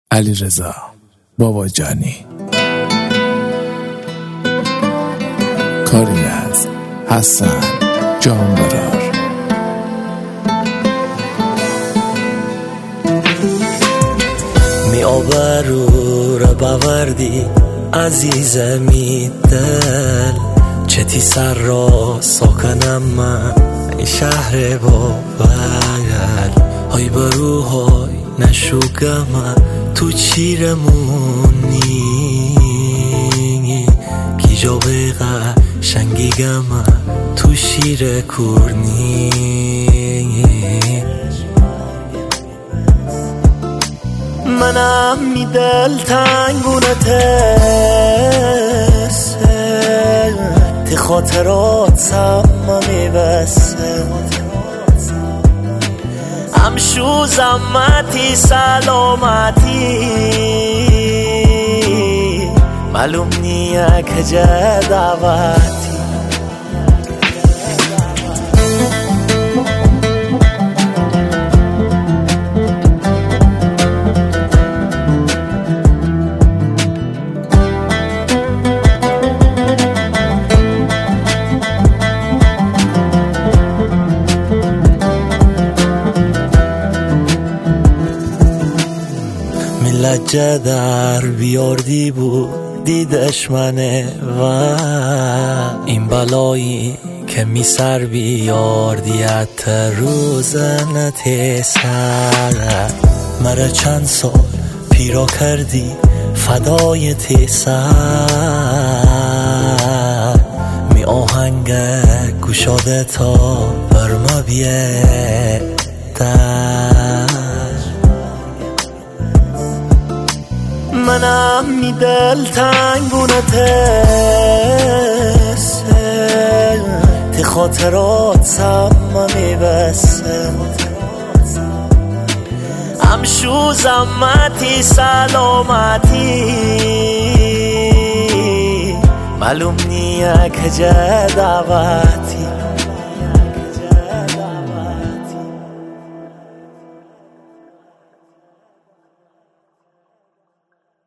علیرضا باباجانی. کاری از حسن جانبرار. می آبرو را باوردی عزیزمی دل، چتی سر را ساکنم من این شهر با بگل. های بروهای نشوگم تو چیرمونی، کی جا بگه شنگیگم تو شیر کورنی. منم می دل تنگونته، تی خاطرات سم میبسه، همشو زمتی سلامتی، معلوم نیه که جه دعوتی. لجه در بیاردی بود دیدش منه و این بلایی که می سر بیاردیت روزنت سر. مرا چند سال پیرا کردی فدای تیسر، می آهنگ گوشاده تا برما بیه در. منم می دل تنگونته، تی خاطرات سم میبسه، همشو زمتی سلامتی، معلوم نیه که جه دعوتی.